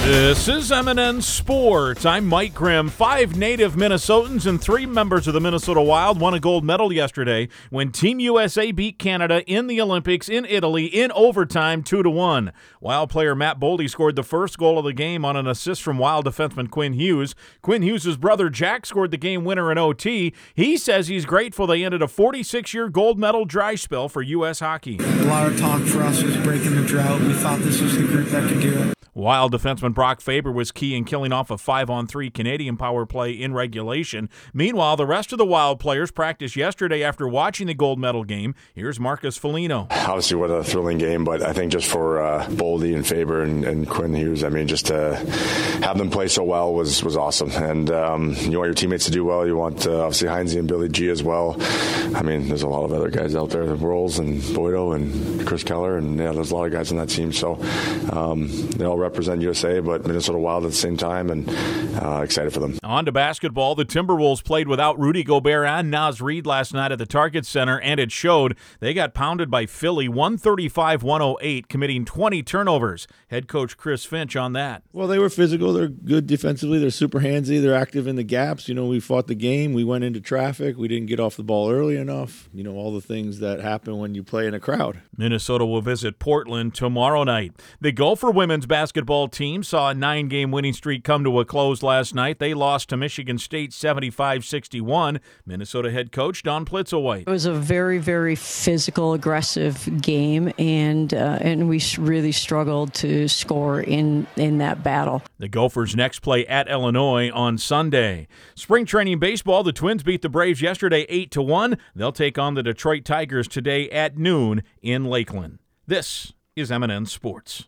This is M&N Sports. I'm Mike Grimm. 5 native Minnesotans and 3 members of the Minnesota Wild won a gold medal yesterday when Team USA beat Canada in the Olympics in Italy in overtime 2-1. Wild player Matt Boldy scored the first goal of the game on an assist from Wild defenseman Quinn Hughes. Quinn Hughes' brother Jack scored the game winner in OT. He says he's grateful they ended a 46-year gold medal dry spell for U.S. hockey. A lot of talk for us was breaking the drought. We thought this was the group that could do it. Wild defenseman Brock Faber was key in killing off a 5-on-3 Canadian power play in regulation. Meanwhile, the rest of the Wild players practiced yesterday after watching the gold medal game. Here's Marcus Foligno. Obviously, what a thrilling game, but I think just for Boldy and Faber and Quinn Hughes, I mean, just to have them play so well was awesome. And you want your teammates to do well. You want, obviously, Heinze and Billy G as well. I mean, there's a lot of other guys out there, Rolls and Boydo and Chris Keller, and yeah, there's a lot of guys on that team. So they all represent USA, but Minnesota Wild at the same time, and excited for them. On to basketball. The Timberwolves played without Rudy Gobert and Naz Reid last night at the Target Center, and it showed. They got pounded by Philly 135-108, committing 20 turnovers. Head coach Chris Finch on that. Well, they were physical. They're good defensively. They're super handsy. They're active in the gaps. You know, we fought the game. We went into traffic. We didn't get off the ball early enough. You know, all the things that happen when you play in a crowd. Minnesota will visit Portland tomorrow night. The Gopher women's basketball team saw a 9-game winning streak come to a close last night. They lost to Michigan State 75-61. Minnesota head coach Dawn Plitzelwhite. It was a very, very physical, aggressive game, and we really struggled to score in that battle. The Gophers next play at Illinois on Sunday. Spring training baseball, the Twins beat the Braves yesterday 8-1. They'll take on the Detroit Tigers today at noon in Lakeland. This is M&N Sports.